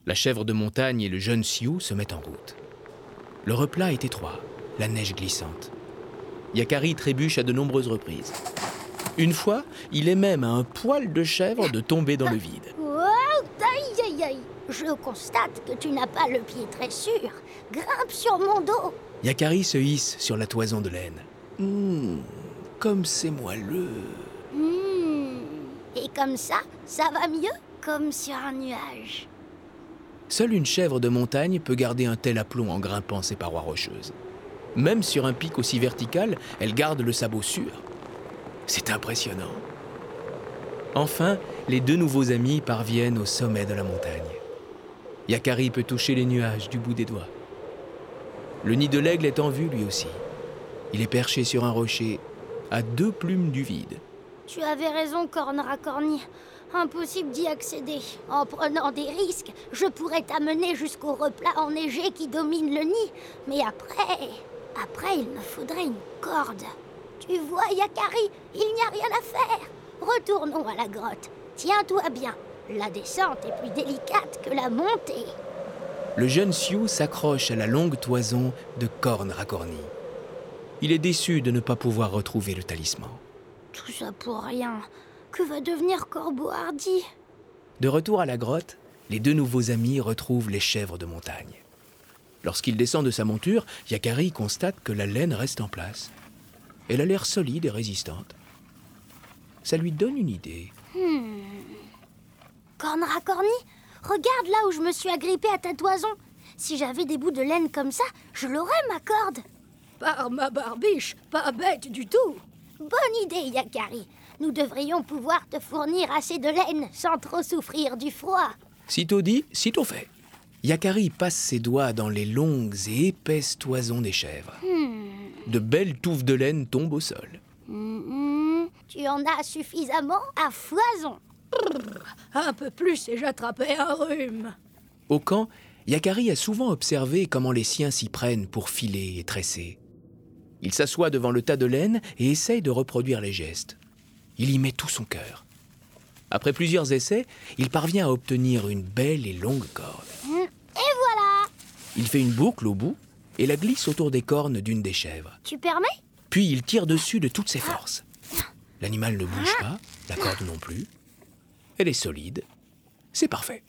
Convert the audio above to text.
La chèvre de montagne et le jeune Sioux se mettent en route. Le replat est étroit, la neige glissante. Yakari trébuche à de nombreuses reprises. Une fois, il est même à un poil de chèvre de tomber dans le vide. Wow, aïe, aïe, aïe. Je constate que tu n'as pas le pied très sûr. Grimpe sur mon dos. Yakari se hisse sur la toison de laine. Comme c'est moelleux. Et comme ça va mieux? Comme sur un nuage. Seule une chèvre de montagne peut garder un tel aplomb en grimpant ses parois rocheuses. Même sur un pic aussi vertical, elle garde le sabot sûr. C'est impressionnant. Enfin, les deux nouveaux amis parviennent au sommet de la montagne. Yakari peut toucher les nuages du bout des doigts. Le nid de l'aigle est en vue lui aussi. Il est perché sur un rocher, à 2 plumes du vide. Tu avais raison, Corne Racorni. Impossible d'y accéder. En prenant des risques, je pourrais t'amener jusqu'au replat enneigé qui domine le nid. Mais après, il me faudrait une corde. Tu vois, Yakari, il n'y a rien à faire. Retournons à la grotte. Tiens-toi bien. La descente est plus délicate que la montée. Le jeune Sioux s'accroche à la longue toison de Corne Racorni. Il est déçu de ne pas pouvoir retrouver le talisman. Tout ça pour rien. Que va devenir Corbeau Hardy? De retour à la grotte, les deux nouveaux amis retrouvent les chèvres de montagne. Lorsqu'il descend de sa monture, Yakari constate que la laine reste en place. Elle a l'air solide et résistante. Ça lui donne une idée. Corne Racorni, regarde là où je me suis agrippée à ta toison. Si j'avais des bouts de laine comme ça, je l'aurais, ma corde. Par ma barbiche, pas bête du tout. Bonne idée, Yakari. Nous devrions pouvoir te fournir assez de laine sans trop souffrir du froid. Sitôt dit, sitôt fait. Yakari passe ses doigts dans les longues et épaisses toisons des chèvres. De belles touffes de laine tombent au sol. Tu en as suffisamment à foison. Un peu plus et j'attrapais un rhume. Au camp, Yakari a souvent observé comment les siens s'y prennent pour filer et tresser. Il s'assoit devant le tas de laine et essaye de reproduire les gestes. Il y met tout son cœur. Après plusieurs essais, il parvient à obtenir une belle et longue corde. Et voilà. Il fait une boucle au bout et la glisse autour des cornes d'une des chèvres. Tu permets? Puis il tire dessus de toutes ses forces. L'animal ne bouge pas, la corde non plus. Elle est solide. C'est parfait.